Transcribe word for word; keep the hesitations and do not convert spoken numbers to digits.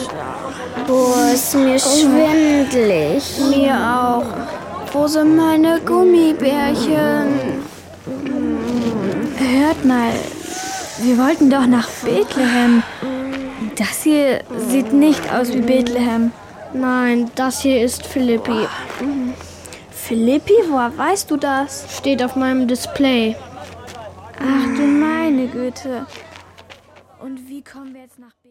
Boah, ist mir schwindelig. Mir auch. Wo sind meine Gummibärchen? Hört mal, wir wollten doch nach Bethlehem. Das hier sieht nicht aus wie Bethlehem. Nein, das hier ist Philippi. Philippi, woher weißt du das? Steht auf meinem Display. Ach du meine Güte. Und wie kommen wir jetzt nach